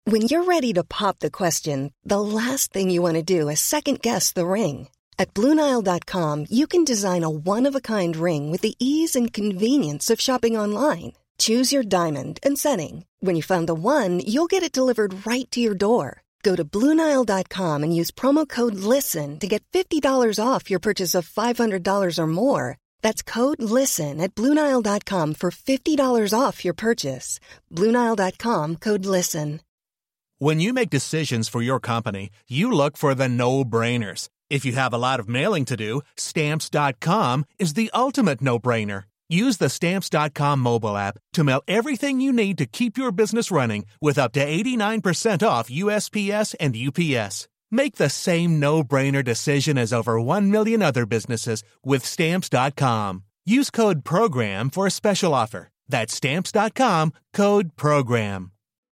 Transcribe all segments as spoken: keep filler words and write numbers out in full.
When you're ready to pop the question, the last thing you want to do is second-guess the ring. At Blue Nile dot com, you can design a one-of-a-kind ring with the ease and convenience of shopping online. Choose your diamond and setting. When you find the one, you'll get it delivered right to your door. Go to Blue Nile dot com and use promo code LISTEN to get fifty dollars off your purchase of five hundred dollars or more. That's code LISTEN at Blue Nile dot com for fifty dollars off your purchase. Blue Nile dot com, code LISTEN. When you make decisions for your company, you look for the no-brainers. If you have a lot of mailing to do, Stamps dot com is the ultimate no-brainer. Use the Stamps dot com mobile app to mail everything you need to keep your business running with up to eighty-nine percent off U S P S and U P S. Make the same no-brainer decision as over one million other businesses with Stamps dot com. Use code PROGRAM for a special offer. That's Stamps dot com, code PROGRAM.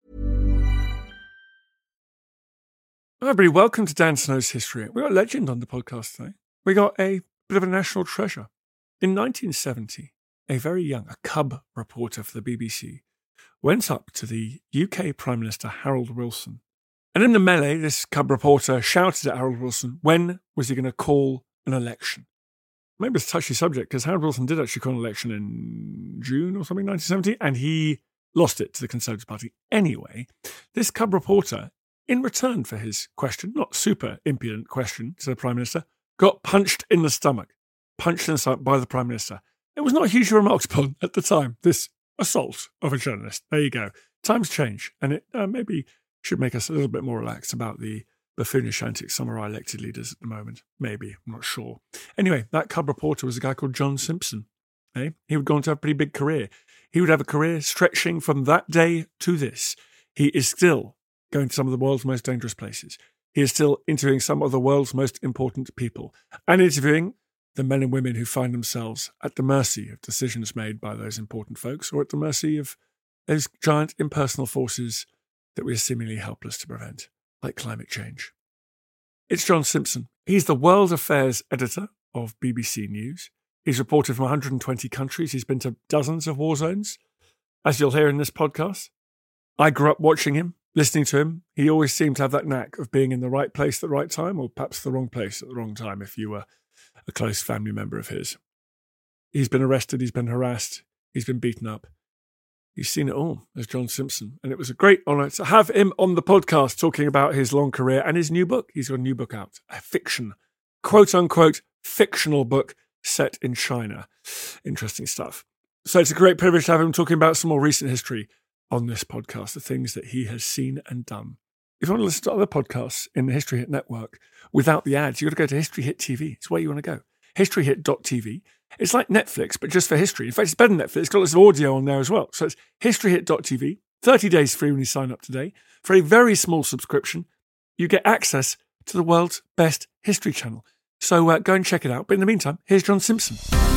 Hi everybody, welcome to Dan Snow's History. We got a legend on the podcast today. We got a bit of a national treasure. In nineteen seventy, a very young, a cub reporter for the B B C went up to the U K Prime Minister Harold Wilson. And in the melee, this cub reporter shouted at Harold Wilson, when was he going to call an election? Maybe it's a touchy subject because Harold Wilson did actually call an election in June or something, nineteen seventy, and he lost it to the Conservative Party. Anyway, this cub reporter, in return for his question, not super impudent question to the Prime Minister, got punched in the stomach. Punched in the stomach by the Prime Minister. It was not hugely remarked upon at the time, this assault of a journalist. There you go. Times change, and it uh, maybe should make us a little bit more relaxed about the buffoonish antics some of our elected leaders at the moment. Maybe, I'm not sure. Anyway, that cub reporter was a guy called John Simpson. Eh? He would go on to have a pretty big career. He would have a career stretching from that day to this. He is still going to some of the world's most dangerous places. He is still interviewing some of the world's most important people and interviewing the men and women who find themselves at the mercy of decisions made by those important folks or at the mercy of those giant impersonal forces that we are seemingly helpless to prevent, like climate change. It's John Simpson. He's the World Affairs editor of B B C News. He's reported from one hundred twenty countries. He's been to dozens of war zones, as you'll hear in this podcast. I grew up watching him, listening to him. He always seemed to have that knack of being in the right place at the right time, or perhaps the wrong place at the wrong time if you were a close family member of his. He's been arrested, he's been harassed, he's been beaten up. He's seen it all as John Simpson. And it was a great honour to have him on the podcast talking about his long career and his new book. He's got a new book out, a fiction, quote-unquote, fictional book set in China. Interesting stuff. So it's a great privilege to have him talking about some more recent history on this podcast, the things that he has seen and done. If you want to listen to other podcasts in the History Hit network without the ads, you've got to go to History Hit T V. It's where you want to go. history hit dot t v. It's like Netflix, but just for history. In fact, it's better than Netflix. It's got lots of audio on there as well. So it's history hit dot t v. thirty days free when you sign up today. For a very small subscription, you get access to the world's best history channel. So uh, go and check it out. But in the meantime, here's John Simpson.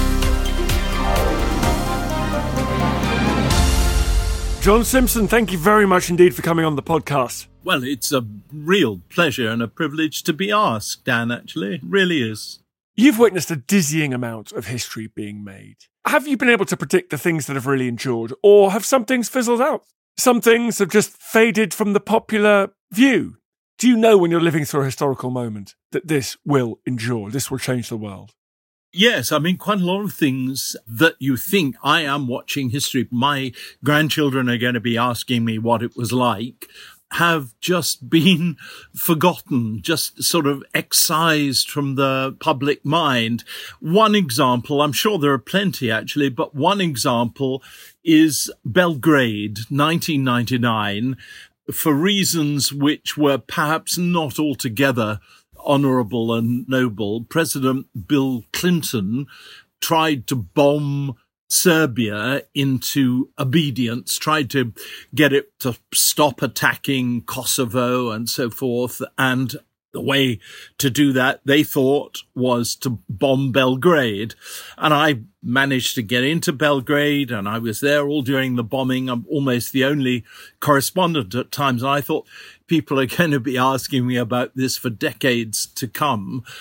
John Simpson, thank you very much indeed for coming on the podcast. Well, it's a real pleasure and a privilege to be asked, Dan, actually. It really is. You've witnessed a dizzying amount of history being made. Have you been able to predict the things that have really endured, or have some things fizzled out? Some things have just faded from the popular view. Do you know when you're living through a historical moment that this will endure, this will change the world? Yes, I mean, quite a lot of things that you think, I am watching history, my grandchildren are going to be asking me what it was like, have just been forgotten, just sort of excised from the public mind. One example, I'm sure there are plenty actually, but one example is Belgrade, nineteen ninety-nine, for reasons which were perhaps not altogether honourable and noble. President Bill Clinton tried to bomb Serbia into obedience, tried to get it to stop attacking Kosovo and so forth. And the way to do that, they thought, was to bomb Belgrade. And I managed to get into Belgrade, and I was there all during the bombing. I'm almost the only correspondent at times. And I thought people are going to be asking me about this for decades to come.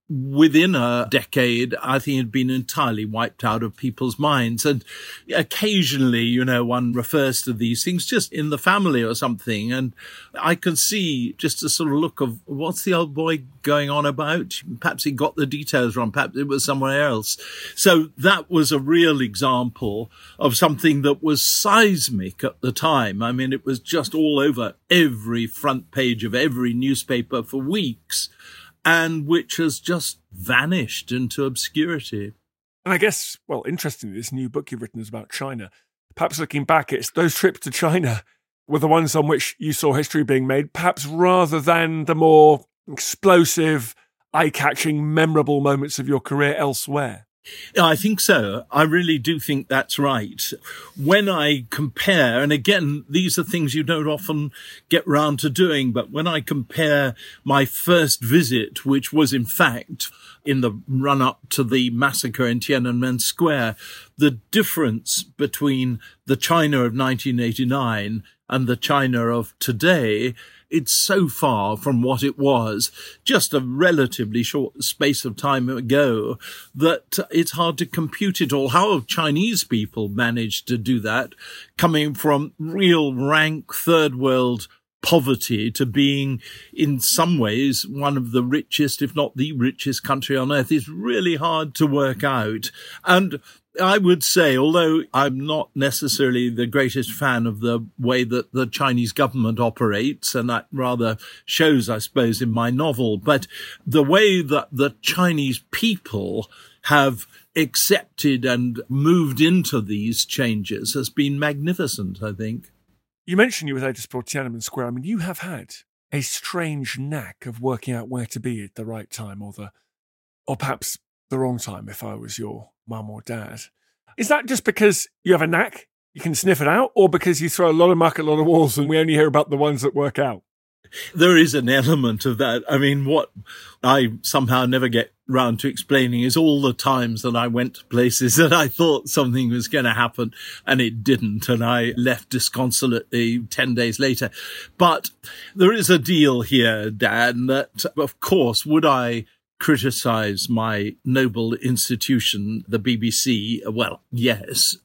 within a decade, I think it had been entirely wiped out of people's minds. And occasionally, you know, one refers to these things just in the family or something. And I can see just a sort of look of what's the old boy going on about? Perhaps he got the details wrong. Perhaps it was somewhere else. So that was a real example of something that was seismic at the time. I mean, it was just all over every front page of every newspaper for weeks, and which has just vanished into obscurity. And I guess, well, interestingly, this new book you've written is about China. Perhaps looking back, it's those trips to China were the ones on which you saw history being made, perhaps rather than the more explosive, eye-catching, memorable moments of your career elsewhere. I think so. I really do think that's right. When I compare, and again, these are things you don't often get round to doing, but when I compare my first visit, which was in fact in the run-up to the massacre in Tiananmen Square, the difference between the China of nineteen eighty-nine and the China of today, it's so far from what it was just a relatively short space of time ago that it's hard to compute it all. How have Chinese people managed to do that, coming from real rank third world poverty to being, in some ways, one of the richest, if not the richest country on earth, is really hard to work out. And I would say, although I'm not necessarily the greatest fan of the way that the Chinese government operates, and that rather shows, I suppose, in my novel, but the way that the Chinese people have accepted and moved into these changes has been magnificent, I think. You mentioned you were there to explore Tiananmen Square. I mean, you have had a strange knack of working out where to be at the right time, or the, or perhaps the wrong time if I was your mum or dad. Is that just because you have a knack, you can sniff it out, or because you throw a lot of muck at a lot of walls and we only hear about the ones that work out? There is an element of that. I mean, what I somehow never get round to explaining is all the times that I went to places that I thought something was going to happen and it didn't, and I left disconsolately ten days later. But there is a deal here, Dan, that, of course, would I criticize my noble institution, the B B C? Well, yes.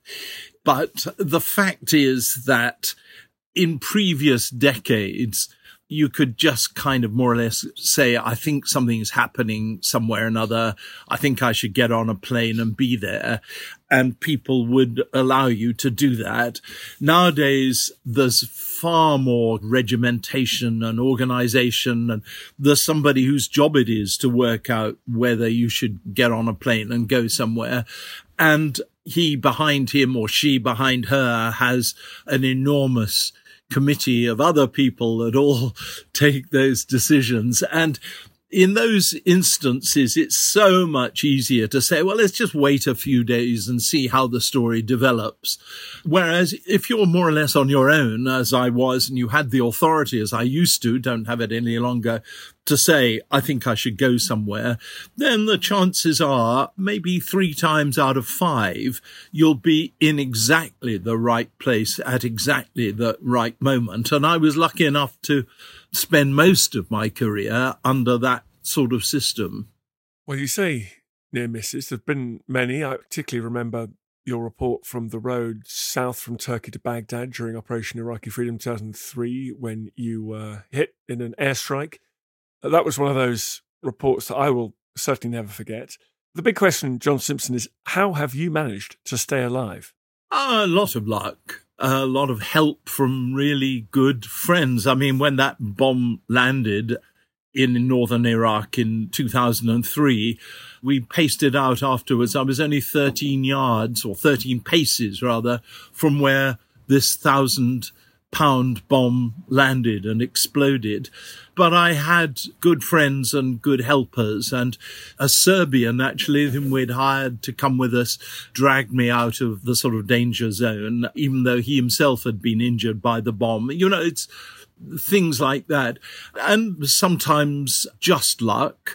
But the fact is that in previous decades, you could just kind of more or less say, I think something is happening somewhere or another. I think I should get on a plane and be there. And people would allow you to do that. Nowadays, there's far more regimentation and organization, and there's somebody whose job it is to work out whether you should get on a plane and go somewhere. And he behind him or she behind her has an enormous committee of other people that all take those decisions. And in those instances, it's so much easier to say, well, let's just wait a few days and see how the story develops. Whereas if you're more or less on your own, as I was, and you had the authority, as I used to, don't have it any longer, to say, I think I should go somewhere, then the chances are maybe three times out of five, you'll be in exactly the right place at exactly the right moment. And I was lucky enough to spend most of my career under that sort of system. Well, you say near misses. There have been many. I particularly remember your report from the road south from Turkey to Baghdad during Operation Iraqi Freedom two thousand three when you were hit in an airstrike. That was one of those reports that I will certainly never forget. The big question, John Simpson, is how have you managed to stay alive? A lot of luck. A lot of help from really good friends. I mean, when that bomb landed in northern Iraq in two thousand three, we paced it out afterwards. I was only thirteen yards, or thirteen paces rather, from where this thousand pound bomb landed and exploded. But I had good friends and good helpers, and a Serbian, actually, whom we'd hired to come with us, dragged me out of the sort of danger zone, even though he himself had been injured by the bomb. You know, it's things like that. And sometimes just luck.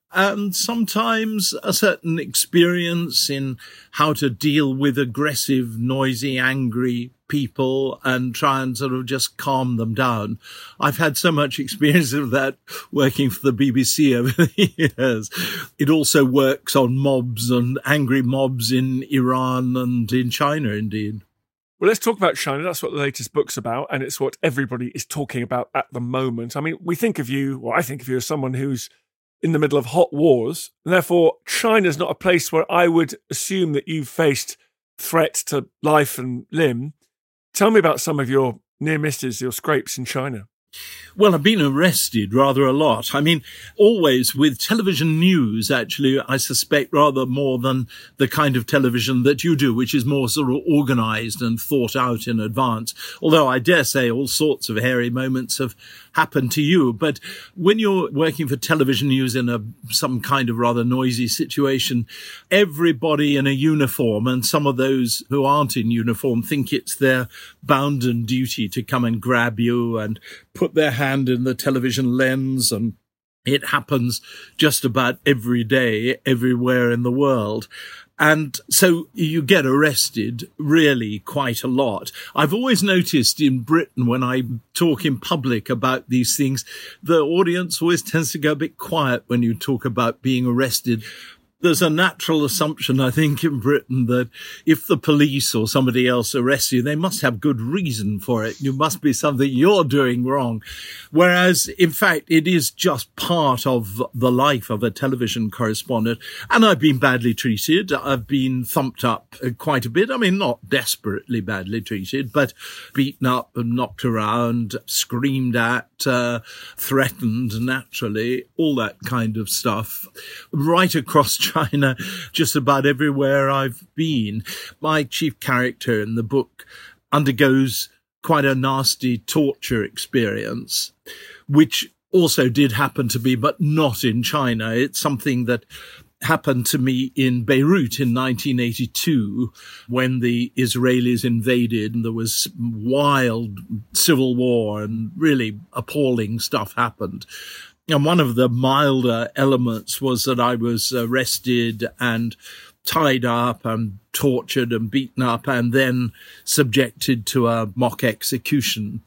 and sometimes a certain experience in how to deal with aggressive, noisy, angry people and try and sort of just calm them down. I've had so much experience of that working for the B B C over the years. It also works on mobs and angry mobs in Iran and in China, indeed. Well, let's talk about China. That's what the latest book's about, and it's what everybody is talking about at the moment. I mean, we think of you, or I think of you as someone who's in the middle of hot wars, and therefore China's not a place where I would assume that you've faced threat to life and limb. Tell me about some of your near misses, your scrapes in China. Well, I've been arrested rather a lot. I mean, always with television news, actually, I suspect rather more than the kind of television that you do, which is more sort of organized and thought out in advance. Although I dare say all sorts of hairy moments have happened to you. But when you're working for television news in a some kind of rather noisy situation, everybody in a uniform, and some of those who aren't in uniform think it's their bounden duty to come and grab you and put their hand in the television lens, and it happens just about every day, everywhere in the world. And so you get arrested really quite a lot. I've always noticed in Britain when I talk in public about these things, the audience always tends to go a bit quiet when you talk about being arrested. There's a natural assumption, I think, in Britain that if the police or somebody else arrests you, they must have good reason for it. You must be something you're doing wrong. Whereas, in fact, it is just part of the life of a television correspondent. And I've been badly treated. I've been thumped up quite a bit. I mean, not desperately badly treated, but beaten up and knocked around, screamed at, uh, threatened, naturally, all that kind of stuff. Right across China, just about everywhere I've been. My chief character in the book undergoes quite a nasty torture experience, which also did happen to me, but not in China. It's something that happened to me in Beirut in nineteen eighty-two when the Israelis invaded and there was wild civil war and really appalling stuff happened. And one of the milder elements was that I was arrested and tied up and tortured and beaten up and then subjected to a mock execution.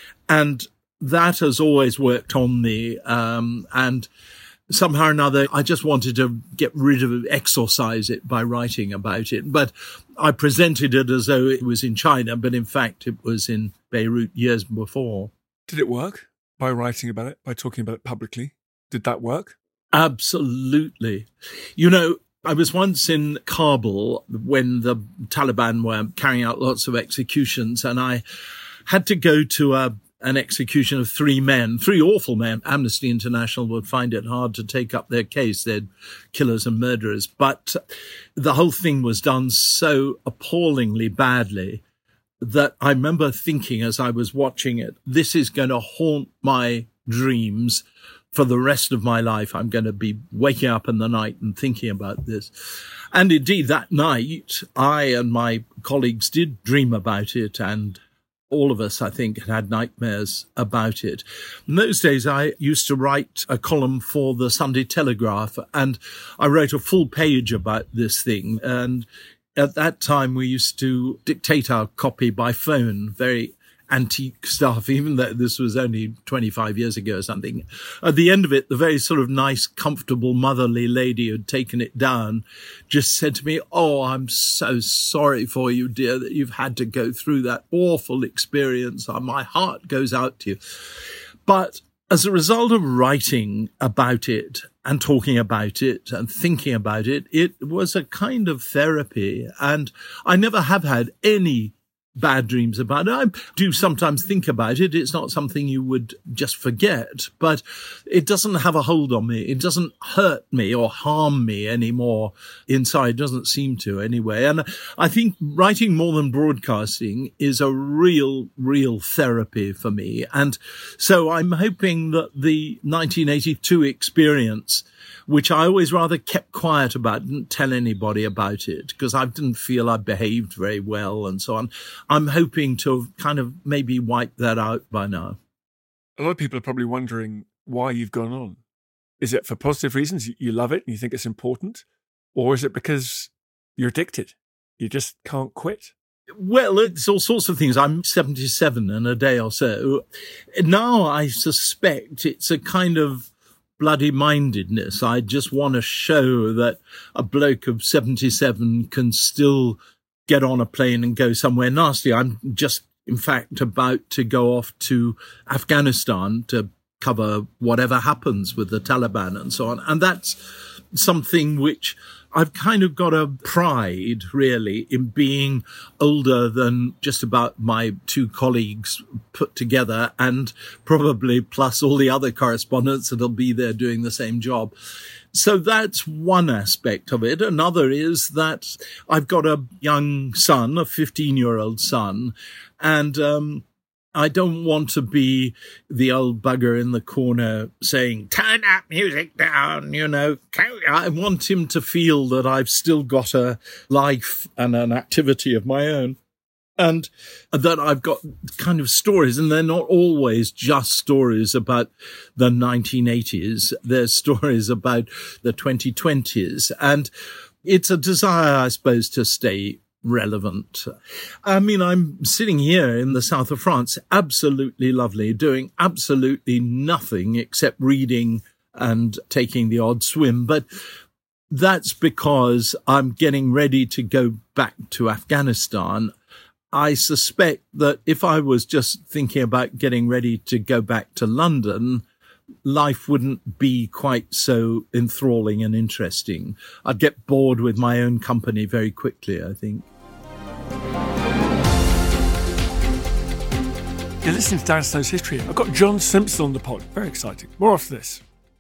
And that has always worked on me. Um, and somehow or another, I just wanted to get rid of it, exorcise it by writing about it. But I presented it as though it was in China, but in fact it was in Beirut years before. Did it work? By writing about it, by talking about it publicly? Did that work? Absolutely. You know, I was once in Kabul when the Taliban were carrying out lots of executions, and I had to go to a, an execution of three men, three awful men. Amnesty International would find it hard to take up their case. They're killers and murderers. But the whole thing was done so appallingly badly that I remember thinking as I was watching it, this is going to haunt my dreams for the rest of my life. I'm going to be waking up in the night and thinking about this. And indeed, that night, I and my colleagues did dream about it, and all of us, I think, had had nightmares about it. In those days, I used to write a column for the Sunday Telegraph, and I wrote a full page about this thing. And at that time, we used to dictate our copy by phone, very antique stuff, even though this was only twenty-five years ago or something. At the end of it, the very sort of nice, comfortable, motherly lady who'd taken it down just said to me, "Oh, I'm so sorry for you, dear, that you've had to go through that awful experience. My heart goes out to you." But as a result of writing about it and talking about it and thinking about it, it was a kind of therapy. And I never have had any bad dreams about it. I do sometimes think about it. It's not something you would just forget, but it doesn't have a hold on me. It doesn't hurt me or harm me anymore inside. It doesn't seem to anyway. And I think writing more than broadcasting is a real, real therapy for me. And so I'm hoping that the nineteen eighty-two experience, which I always rather kept quiet about, didn't tell anybody about it because I didn't feel I behaved very well and so on. I'm hoping to have kind of maybe wiped that out by now. A lot of people are probably wondering why you've gone on. Is it for positive reasons? You love it and you think it's important? Or is it because you're addicted? You just can't quit? Well, it's all sorts of things. I'm seventy-seven in a day or so. Now I suspect it's a kind of bloody-mindedness. I just want to show that a bloke of seventy-seven can still get on a plane and go somewhere nasty. I'm just, in fact, about to go off to Afghanistan to cover whatever happens with the Taliban and so on. And that's something which I've kind of got a pride, really, in being older than just about my two colleagues put together, and probably plus all the other correspondents that'll be there doing the same job. So that's one aspect of it. Another is that I've got a young son, a fifteen-year-old son, and um I don't want to be the old bugger in the corner saying, turn that music down, you know. I want him to feel that I've still got a life and an activity of my own, and that I've got kind of stories, and they're not always just stories about the nineteen eighties. They're stories about the twenty twenties. And it's a desire, I suppose, to stay relevant. I mean, I'm sitting here in the south of France, absolutely lovely, doing absolutely nothing except reading and taking the odd swim. But that's because I'm getting ready to go back to Afghanistan. I suspect that if I was just thinking about getting ready to go back to London, life wouldn't be quite so enthralling and interesting. I'd get bored with my own company very quickly, I think. You're listening to Dan Snow's History. I've got John Simpson on the pod. Very exciting. More after this.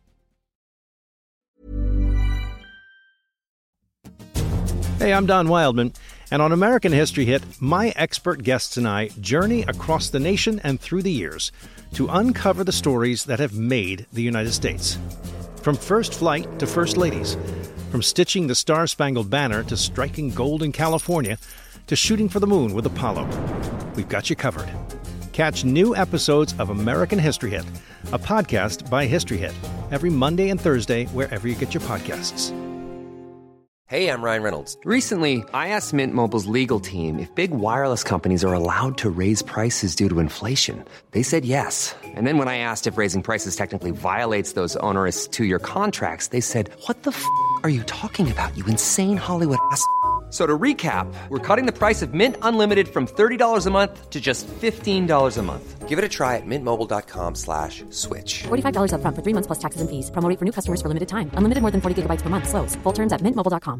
Hey, I'm Don Wildman, and on American History Hit, my expert guests and I journey across the nation and through the years to uncover the stories that have made the United States. From first flight to first ladies, from stitching the Star-Spangled Banner to striking gold in California, to shooting for the moon with Apollo. We've got you covered. Catch new episodes of American History Hit, a podcast by History Hit, every Monday and Thursday wherever you get your podcasts. Hey, I'm Ryan Reynolds. Recently, I asked Mint Mobile's legal team if big wireless companies are allowed to raise prices due to inflation. They said yes. And then when I asked if raising prices technically violates those onerous two-year contracts, they said, what the f*** are you talking about, you insane Hollywood ass f- So to recap, we're cutting the price of Mint Unlimited from thirty dollars a month to just fifteen dollars a month. Give it a try at mintmobile.com slash switch. forty-five dollars up front for three months plus taxes and fees. Promo rate for new customers for limited time. Unlimited more than forty gigabytes per month. Slows full terms at mint mobile dot com.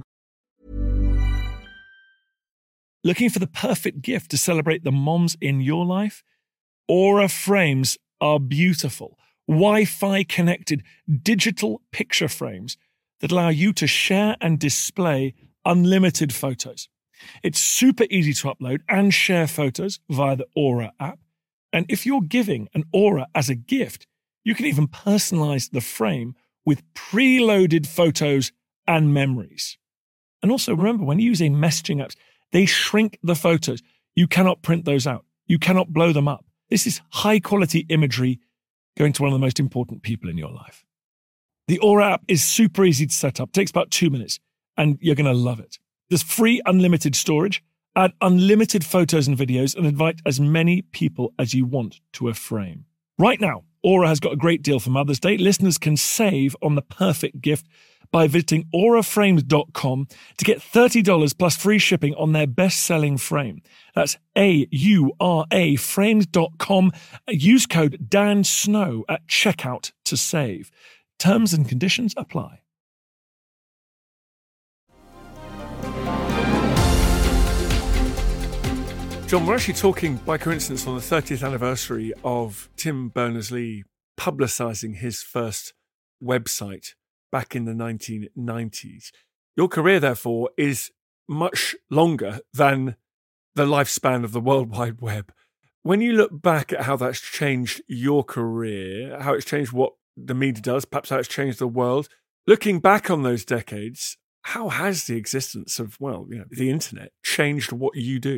Looking for the perfect gift to celebrate the moms in your life? Aura frames are beautiful, Wi-Fi connected digital picture frames that allow you to share and display unlimited photos. It's super easy to upload and share photos via the Aura app. And if you're giving an Aura as a gift, you can even personalize the frame with preloaded photos and memories. And also remember, when using messaging apps, they shrink the photos. You cannot print those out. You cannot blow them up. This is high quality imagery going to one of the most important people in your life. The Aura app is super easy to set up. It takes about two minutes. And you're going to love it. There's free unlimited storage, add unlimited photos and videos, and invite as many people as you want to a frame. Right now, Aura has got a great deal for Mother's Day. Listeners can save on the perfect gift by visiting aura frames dot com to get thirty dollars plus free shipping on their best-selling frame. That's A U R A frames dot com. Use code Dan Snow at checkout to save. Terms and conditions apply. John, we're actually talking, by coincidence, on the thirtieth anniversary of Tim Berners-Lee publicising his first website back in the nineteen nineties. Your career, therefore, is much longer than the lifespan of the World Wide Web. When you look back at how that's changed your career, how it's changed what the media does, perhaps how it's changed the world, looking back on those decades, how has the existence of, well, you know, the internet changed what you do?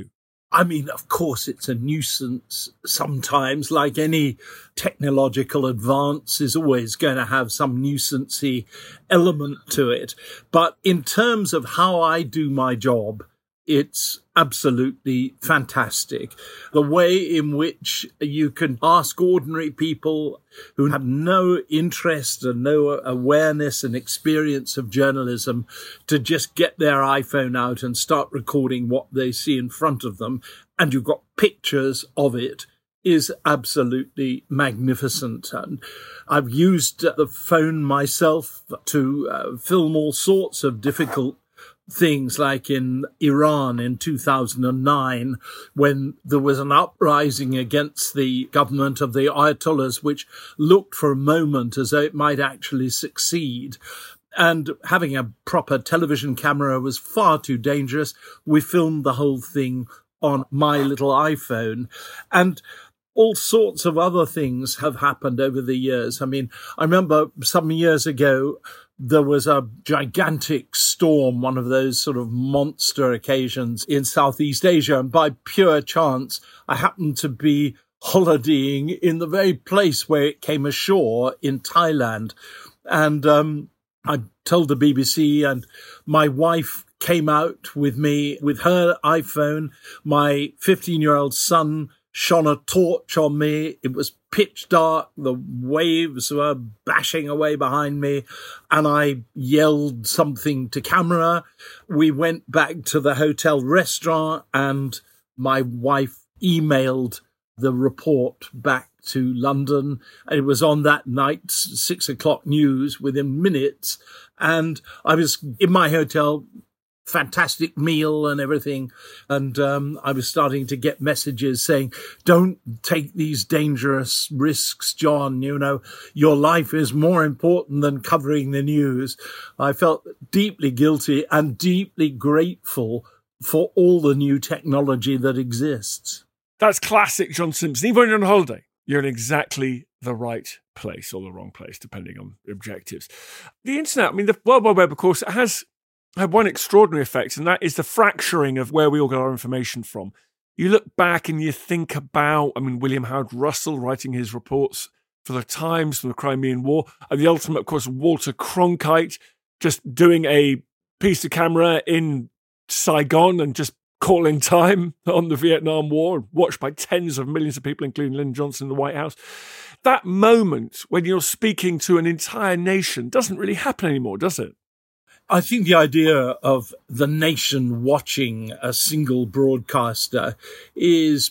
I mean, of course, it's a nuisance sometimes, like any technological advance is always going to have some nuisancey element to it. But in terms of how I do my job, it's absolutely fantastic. The way in which you can ask ordinary people who have no interest and no awareness and experience of journalism to just get their iPhone out and start recording what they see in front of them, and you've got pictures of it, is absolutely magnificent. And I've used the phone myself to uh, film all sorts of difficult things, like in Iran in two thousand nine, when there was an uprising against the government of the Ayatollahs, which looked for a moment as though it might actually succeed. And having a proper television camera was far too dangerous. We filmed the whole thing on my little iPhone. And all sorts of other things have happened over the years. I mean, I remember some years ago, there was a gigantic storm, one of those sort of monster occasions in Southeast Asia. And by pure chance, I happened to be holidaying in the very place where it came ashore in Thailand. And um, I told the B B C, and my wife came out with me with her iPhone. My fifteen-year-old son shone a torch on me. It was pitch dark. The waves were bashing away behind me, and I yelled something to camera. We went back to the hotel restaurant, and my wife emailed the report back to London. It was on that night's six o'clock news within minutes. And I was in my hotel, fantastic meal and everything. And um, I was starting to get messages saying, don't take these dangerous risks, John. You know, your life is more important than covering the news. I felt deeply guilty and deeply grateful for all the new technology that exists. That's classic John Simpson. Even when you're on holiday, you're in exactly the right place or the wrong place, depending on objectives. The internet, I mean, the World Wide Web, of course, has had one extraordinary effect, and that is the fracturing of where we all get our information from. You look back and you think about, I mean, William Howard Russell writing his reports for the Times from the Crimean War, and the ultimate, of course, Walter Cronkite just doing a piece of camera in Saigon and just calling time on the Vietnam War, watched by tens of millions of people, including Lyndon Johnson in the White House. That moment when you're speaking to an entire nation doesn't really happen anymore, does it? I think the idea of the nation watching a single broadcaster is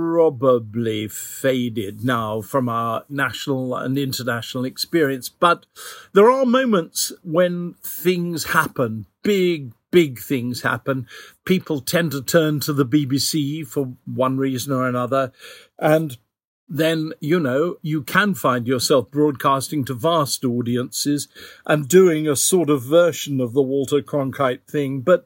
probably faded now from our national and international experience. But there are moments when things happen, big, big things happen. People tend to turn to the B B C for one reason or another. And then, you know, you can find yourself broadcasting to vast audiences and doing a sort of version of the Walter Cronkite thing. But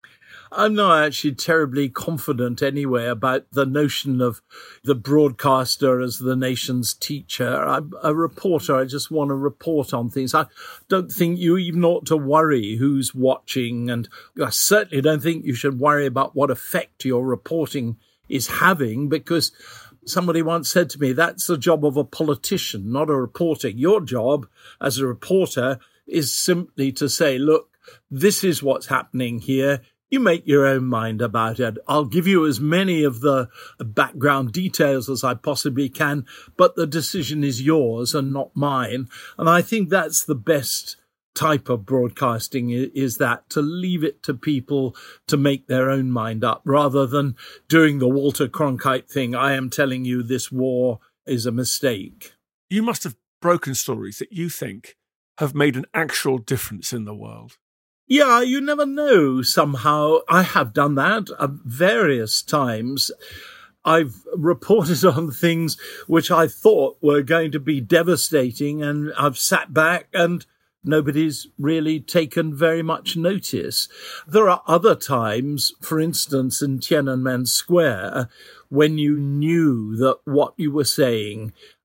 I'm not actually terribly confident anyway about the notion of the broadcaster as the nation's teacher. I'm a reporter. I just want to report on things. I don't think you even ought to worry who's watching. And I certainly don't think you should worry about what effect your reporting is having, because somebody once said to me, that's the job of a politician, not a reporter. Your job as a reporter is simply to say, look, this is what's happening here. You make your own mind about it. I'll give you as many of the background details as I possibly can, but the decision is yours and not mine. And I think that's the best type of broadcasting, is that, to leave it to people to make their own mind up, rather than doing the Walter Cronkite thing. I am telling you this war is a mistake. You must have broken stories that you think have made an actual difference in the world. Yeah, you never know. Somehow I have done that at various times. I've reported on things which I thought were going to be devastating, and I've sat back and nobody's really taken very much notice. There are other times, for instance, in Tiananmen Square, when you knew that what you were saying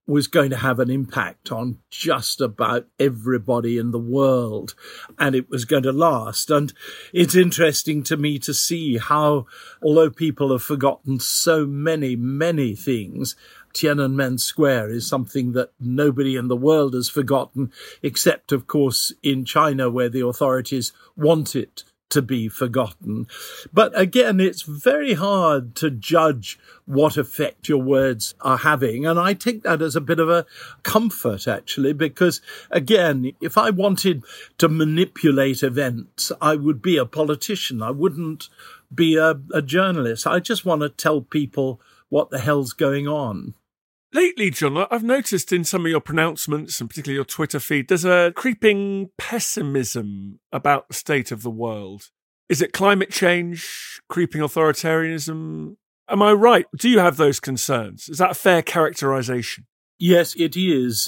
was going to have an impact on just about everybody in the world, and it was going to last. And it's interesting to me to see how, although people have forgotten so many, many things, Tiananmen Square is something that nobody in the world has forgotten, except, of course, in China, where the authorities want it to be forgotten. But again, it's very hard to judge what effect your words are having. And I take that as a bit of a comfort, actually, because, again, if I wanted to manipulate events, I would be a politician. I wouldn't be a, a journalist. I just want to tell people what the hell's going on. Lately, John, I've noticed in some of your pronouncements, and particularly your Twitter feed, there's a creeping pessimism about the state of the world. Is it climate change, creeping authoritarianism? Am I right? Do you have those concerns? Is that a fair characterization? Yes, it is.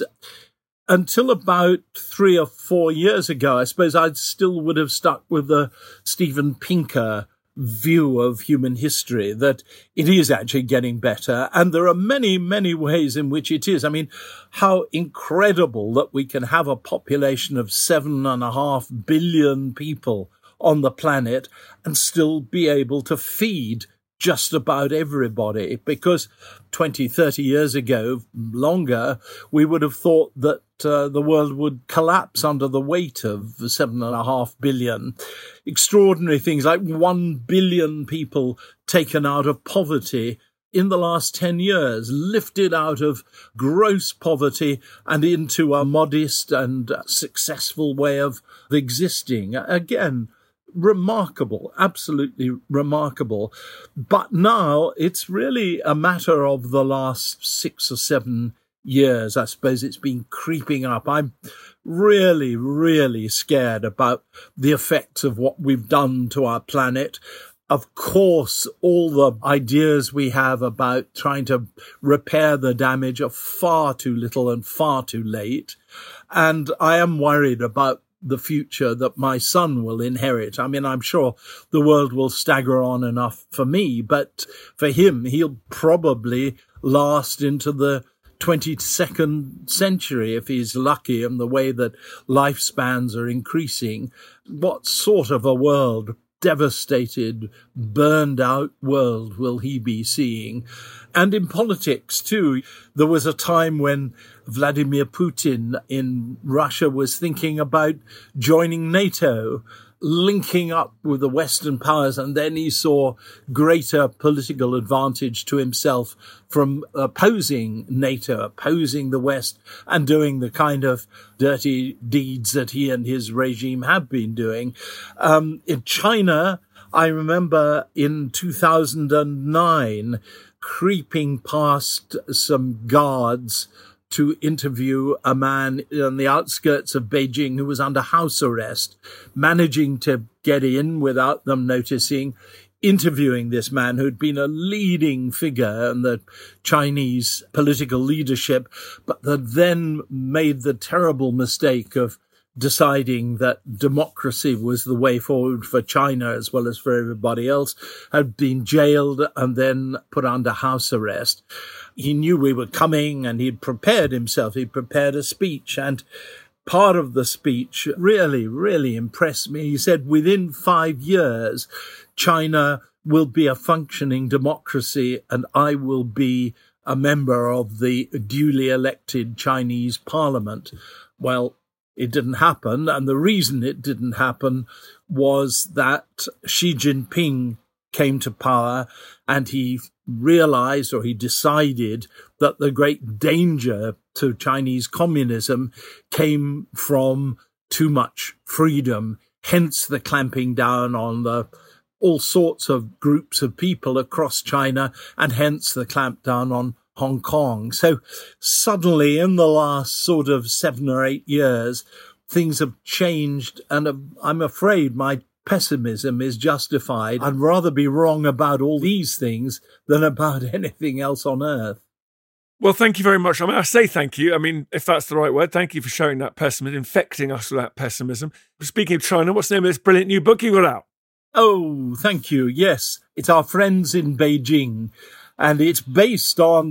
Until about three or four years ago, I suppose I still would have stuck with the Steven Pinker view of human history, that it is actually getting better. And there are many, many ways in which it is. I mean, how incredible that we can have a population of seven and a half billion people on the planet and still be able to feed just about everybody, because twenty, thirty years ago, longer, we would have thought that uh, the world would collapse under the weight of seven and a half billion. Extraordinary things like one billion people taken out of poverty in the last ten years, lifted out of gross poverty and into a modest and successful way of existing. Again, remarkable, absolutely remarkable. But now it's really a matter of the last six or seven years. I suppose it's been creeping up. I'm really, really scared about the effects of what we've done to our planet. Of course, all the ideas we have about trying to repair the damage are far too little and far too late. And I am worried about the future that my son will inherit. I mean, I'm sure the world will stagger on enough for me, but for him, he'll probably last into the twenty-second century if he's lucky, and the way that lifespans are increasing. What sort of a world, devastated, burned out world will he be seeing? And in politics too, there was a time when Vladimir Putin in Russia was thinking about joining NATO, linking up with the Western powers, and then he saw greater political advantage to himself from opposing NATO, opposing the West, and doing the kind of dirty deeds that he and his regime have been doing. Um, in China, I remember in two thousand nine creeping past some guards to interview a man on the outskirts of Beijing who was under house arrest, managing to get in without them noticing, interviewing this man who'd been a leading figure in the Chinese political leadership, but that then made the terrible mistake of deciding that democracy was the way forward for China as well as for everybody else, had been jailed and then put under house arrest. He knew we were coming and he'd prepared himself. He'd prepared a speech, and part of the speech really, really impressed me. He said, within five years, China will be a functioning democracy and I will be a member of the duly elected Chinese parliament. Well, it didn't happen, and the reason it didn't happen was that Xi Jinping came to power and he realized, or he decided, that the great danger to Chinese communism came from too much freedom, hence the clamping down on the all sorts of groups of people across China, and hence the clampdown on Hong Kong. So suddenly, in the last sort of seven or eight years, things have changed, and I'm afraid my pessimism is justified. I'd rather be wrong about all these things than about anything else on earth. Well, thank you very much. I mean, I say thank you. I mean, if that's the right word, thank you for showing that pessimism, infecting us with that pessimism. Speaking of China, what's the name of this brilliant new book you got out? Oh, thank you. Yes, it's Our Friends in Beijing. And it's based on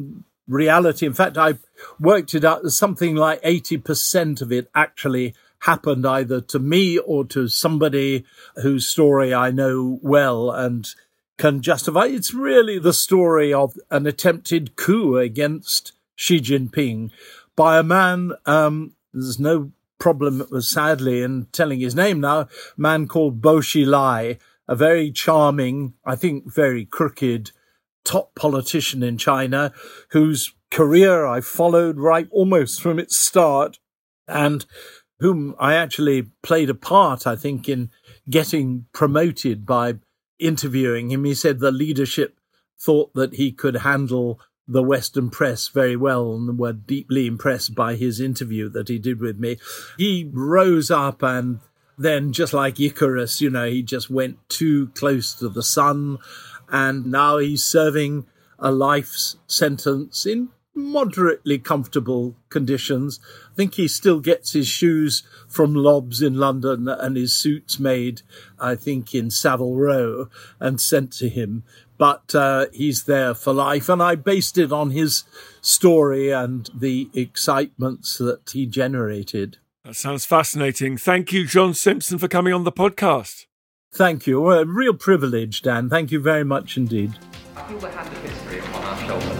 reality. In fact, I worked it out that something like eighty percent of it actually happened either to me or to somebody whose story I know well and can justify. It's really the story of an attempted coup against Xi Jinping by a man, um, there's no problem, sadly, in telling his name now, a man called Bo Xilai, a very charming, I think very crooked, top politician in China, whose career I followed right almost from its start, and whom I actually played a part, I think, in getting promoted by interviewing him. He said the leadership thought that he could handle the Western press very well and were deeply impressed by his interview that he did with me. He rose up and then, just like Icarus, you know, he just went too close to the sun, and now he's serving a life sentence in moderately comfortable conditions. I think he still gets his shoes from Lobs in London and his suits made, I think, in Savile Row and sent to him. But uh, he's there for life. And I based it on his story and the excitements that he generated. That sounds fascinating. Thank you, John Simpson, for coming on the podcast. Thank you. A real privilege, Dan. Thank you very much indeed. I feel the hand of history upon our shoulders.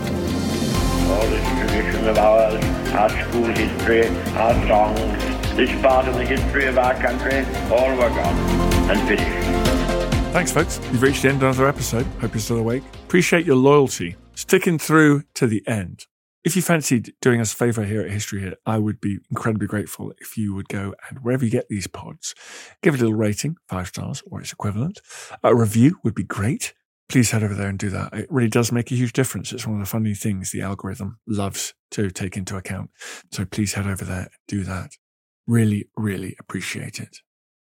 All this tradition of ours, our school history, our songs, this part of the history of our country, all were gone and finished. Thanks, folks. You've reached the end of another episode. Hope you're still awake. Appreciate your loyalty, sticking through to the end. If you fancied doing us a favour here at History Hit, I would be incredibly grateful if you would go and wherever you get these pods, give it a little rating, five stars or its equivalent. A review would be great. Please head over there and do that. It really does make a huge difference. It's one of the funny things the algorithm loves to take into account. So please head over there and do that. Really, really appreciate it.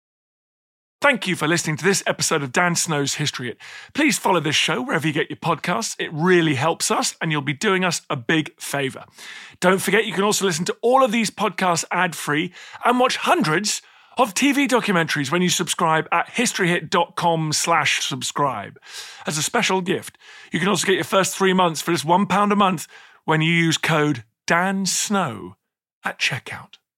Thank you for listening to this episode of Dan Snow's History Hit. Please follow this show wherever you get your podcasts. It really helps us, and you'll be doing us a big favour. Don't forget, you can also listen to all of these podcasts ad-free and watch hundreds of T V documentaries when you subscribe at historyhit.com slash subscribe. As a special gift, you can also get your first three months for just one pound a month when you use code DANSNOW at checkout.